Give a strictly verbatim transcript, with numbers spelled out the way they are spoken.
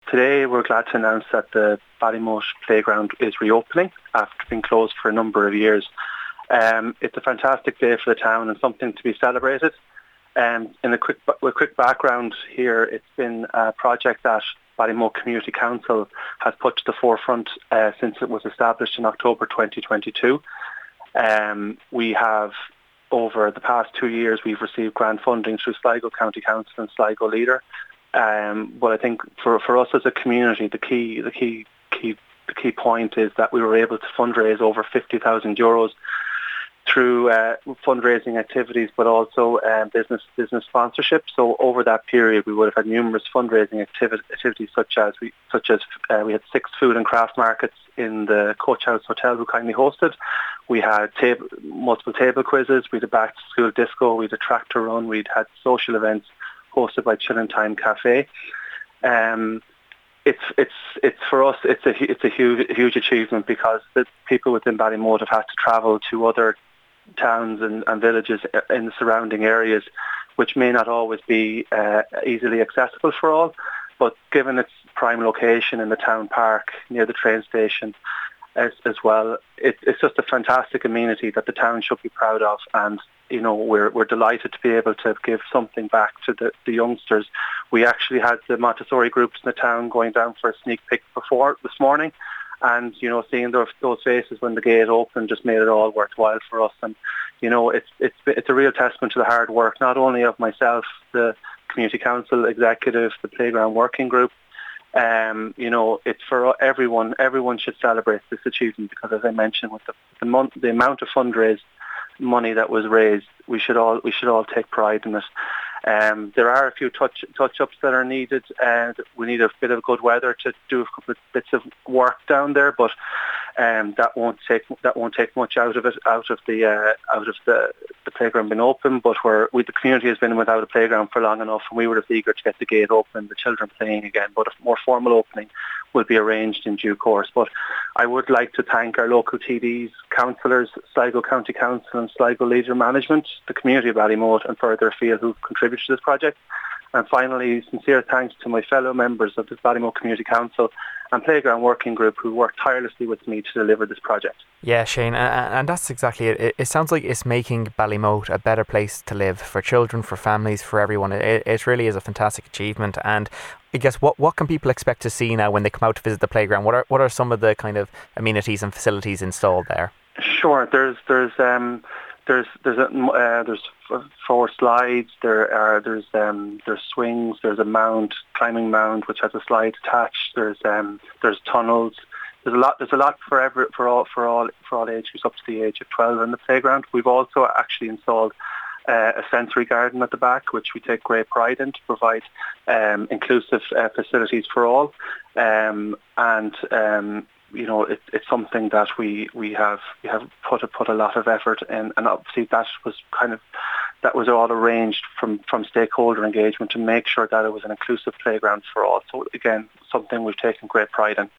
today we're glad to announce that the Ballymote Playground is reopening after being closed for a number of years. Um, it's a fantastic day for the town and something to be celebrated. Um, in a quick, with quick background here, it's been a project that Ballymote Community Council has put to the forefront uh, since it was established in October twenty twenty-two. Um, we have, over the past two years, we've received grant funding through Sligo County Council and Sligo Leader. Um, but I think for, for us as a community, the key, the key, key, the key point is that we were able to fundraise over fifty thousand euros through uh, fundraising activities, but also um, business business sponsorship. So over that period, we would have had numerous fundraising activi- activities, such as we such as uh, we had six food and craft markets in the Coach House Hotel, who kindly hosted. We had table, multiple table quizzes. We had a back to school disco. We had a tractor run. We'd had social events hosted by Chillin' Time Cafe. Um, It's it's it's for us. It's a it's a huge huge achievement because the people within Ballymote have had to travel to other towns and, and villages in the surrounding areas, which may not always be uh, easily accessible for all. But given its prime location in the town park near the train station, as, as well, it, it's just a fantastic amenity that the town should be proud of. And you know, we're we're delighted to be able to give something back to the, the youngsters. We actually had the Montessori groups in the town going down for a sneak peek before this morning, and you know, seeing those, those faces when the gate opened just made it all worthwhile for us. And you know, it's it's it's a real testament to the hard work not only of myself, the community council executive, the playground working group. Um, you know, it's for everyone. Everyone should celebrate this achievement because, as I mentioned, with the the, mon- the amount of fundraised money that was raised, we should all we should all take pride in it. Um, there are a few touch touch ups that are needed, and we need a bit of good weather to do a couple of bits of work down there. But um, that won't take that won't take much out of it, out of the uh, out of the, the playground being open. But we're we, the community has been without a playground for long enough, and we were eager to get the gate open, the children playing again. But a more formal opening will be arranged in due course. But I would like to thank our local T Ds, councillors, Sligo County Council and Sligo Leader Management, the community of Ballymote and further afield who've contributed to this project. And finally, sincere thanks to my fellow members of the Ballymote Community Council and Playground Working Group who worked tirelessly with me to deliver this project. Yeah, Shane, and that's exactly it. It sounds like it's making Ballymote a better place to live for children, for families, for everyone. It, it really is a fantastic achievement. And I guess what, what can people expect to see now when they come out to visit the playground? What are what are some of the kind of amenities and facilities installed there? Sure, there's there's um there's there's a, uh, there's four slides. There are there's um there's swings. There's a mound, climbing mound, which has a slide attached. There's um there's tunnels. There's a lot. There's a lot for every for all for all for all age groups up to the age of twelve in the playground. We've also actually installed uh, a sensory garden at the back, which we take great pride in to provide um, inclusive uh, facilities for all. Um, and um, you know, it, it's something that we, we have we have put a, put a lot of effort in, and obviously that was kind of that was all arranged from, from stakeholder engagement to make sure that it was an inclusive playground for all. So again, something we've taken great pride in.